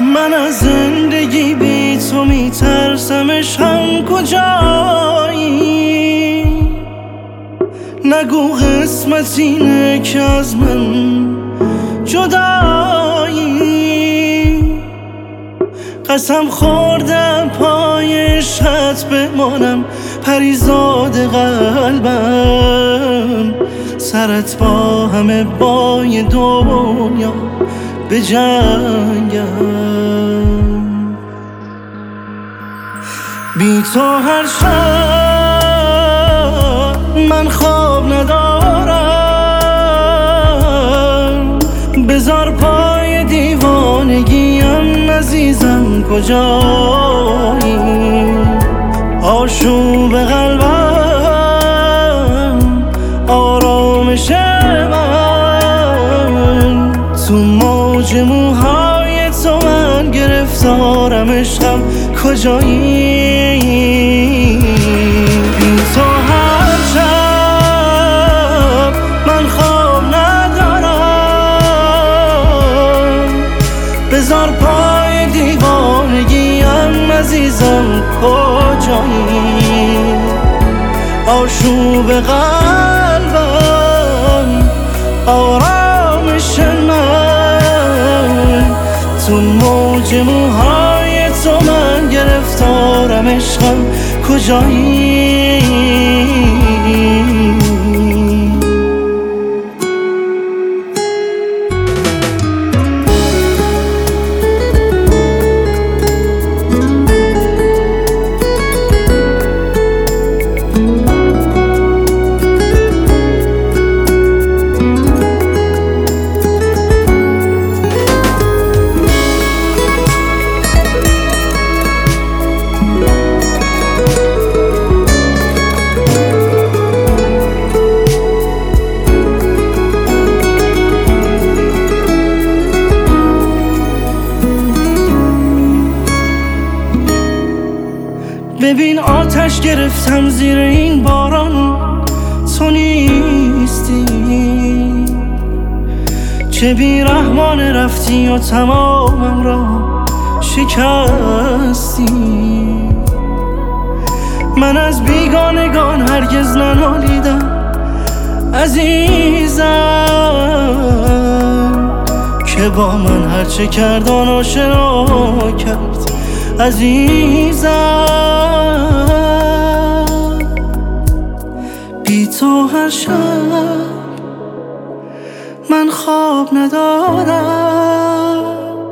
من از زندگی بی تو میترسم، عشقم کجایی؟ نگو قسمت اینه که از من جدایی. قسم خوردم پای عشقت بمانم، پریزاد قلبم، سرت با همه بای دنیا به جنگم. بی تو هر شب من خواب ندارم، بذار پای دیوانگیم عزیزم کجایی؟ آشوب قلبم، آرامش من، تو موج موهای تو من گرفتارم، عشقم کجایی؟ بی تو هر شب من خواب ندارم، بذار پای دیوانگیم عزیزم کجایی؟ آشوب قلبم، آرامش من، تو موج موهای تو من گرفتارم، عشقم کجایی؟ ببین آتش گرفتم زیر این باران، تو نیستی، چه بیرحمانه رفتی و تمامم را شکستی. من از بیگانگان هرگز ننالیدم عزیزم، که با من هرچه کرد آن آشنا کرد عزیزم. بی تو هر شب من خواب ندارم،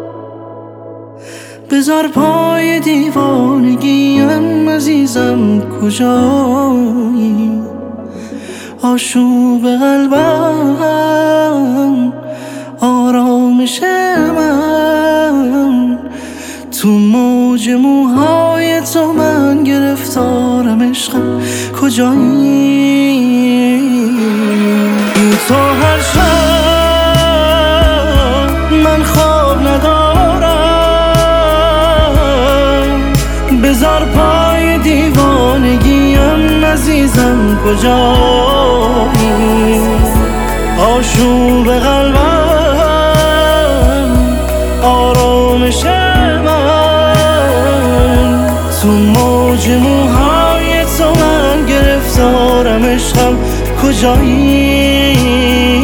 بذار پای دیوانگیم عزیزم کجایی؟ آشوب قلبم، آرامش من، تو موج موهای تو من گرفتارم، عشقم کجایی؟ بی تو هر شب من خواب ندارم، بذار پای دیوانگیم عزیزم کجایی؟ آشوب قلبم، آرامش من، تو موج موهای تو من گرفتارم، عشقم کجایی؟